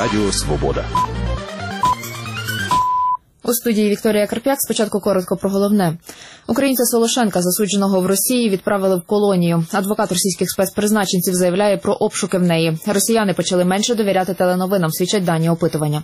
Радіо Свобода. У студії Вікторія Карп'як. Спочатку коротко про головне. Українця Солошенка, засудженого в Росії, відправили в колонію. Адвокат російських спецпризначенців заявляє про обшуки в неї. Росіяни почали менше довіряти теленовинам, свідчать дані опитування.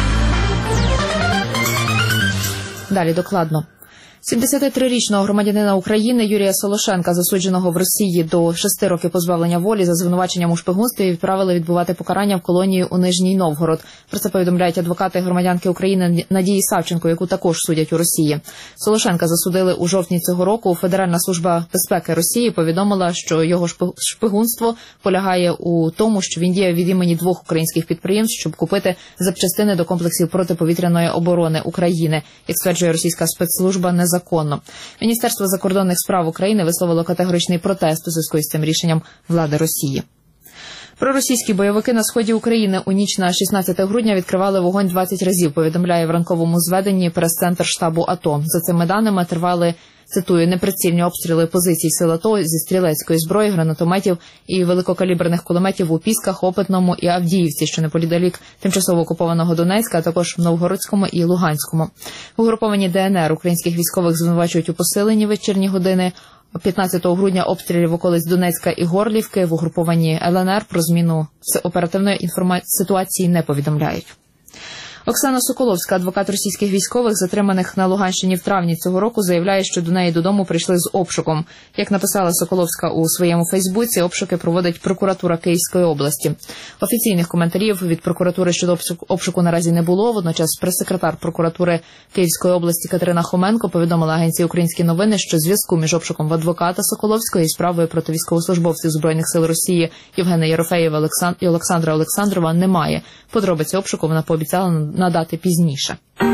Далі докладно. 73-річного громадянина України Юрія Солошенка, засудженого в Росії до 6 років позбавлення волі за звинуваченням у шпигунстві, відправили відбувати покарання в колонію у Нижній Новгород. Про це повідомляють адвокати громадянки України Надії Савченко, яку також судять у Росії. Солошенка засудили у жовтні цього року. Федеральна служба безпеки Росії повідомила, що його шпигунство полягає у тому, що він діяв від імені 2 українських підприємств, щоб купити запчастини до комплексів протиповітряної оборони України. Як стверджує російська спецслужба, незаконно. Міністерство закордонних справ України висловило категоричний протест у зв'язку із цим рішенням влади Росії. Проросійські бойовики на сході України у ніч на 16 грудня відкривали вогонь 20 разів, повідомляє в ранковому зведенні прес-центр штабу АТО. За цими даними тривали, цитую, неприцільні обстріли позицій сил АТО зі стрілецької зброї, гранатометів і великокаліберних кулеметів у Пісках, Опитному і Авдіївці, що неподалік тимчасово окупованого Донецька, а також в Новгородському і Луганському. В угрупованні ДНР українських військових звинувачують у посиленні вечірні години. 15 грудня обстрілів околиць Донецька і Горлівки, в угрупованні ЛНР про зміну оперативної ситуації не повідомляють. Оксана Соколовська, адвокат російських військових, затриманих на Луганщині в травні цього року, заявляє, що до неї додому прийшли з обшуком. Як написала Соколовська у своєму Фейсбуці, обшуки проводить прокуратура Київської області. Офіційних коментарів від прокуратури щодо обшуку наразі не було. Водночас прес-секретар прокуратури Київської області Катерина Хоменко повідомила агенції «Українські новини», що зв'язку між обшуком в адвоката Соколовської і справою проти військовослужбовців Збройних сил Росії Євгена Єрофеєва і Олександра Олександрова немає. Подробиці обшуку вона пообіцяла надати пізніше.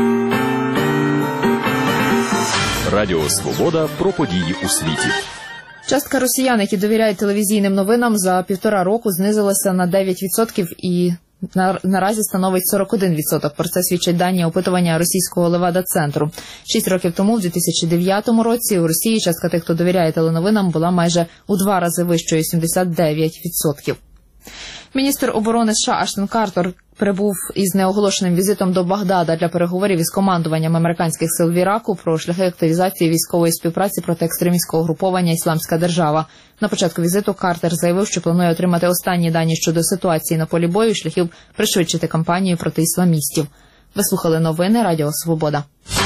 Радіо Свобода про події у світі. Частка росіян, які довіряють телевізійним новинам, за 1,5 року знизилася на 9% і наразі становить 41%. Про це свідчать дані опитування російського Левада-центру. 6 років тому, в 2009 році, у Росії частка тих, хто довіряє теленовинам, була майже у 2 рази вищою – 79%. Міністр оборони США Аштон Картер прибув із неоголошеним візитом до Багдада для переговорів із командуванням американських сил в Іраку про шляхи активізації військової співпраці проти екстремістського угруповання «Ісламська держава». На початку візиту Картер заявив, що планує отримати останні дані щодо ситуації на полі бою і шляхів пришвидшити кампанію проти ісламістів. Ви слухали новини Радіо Свобода.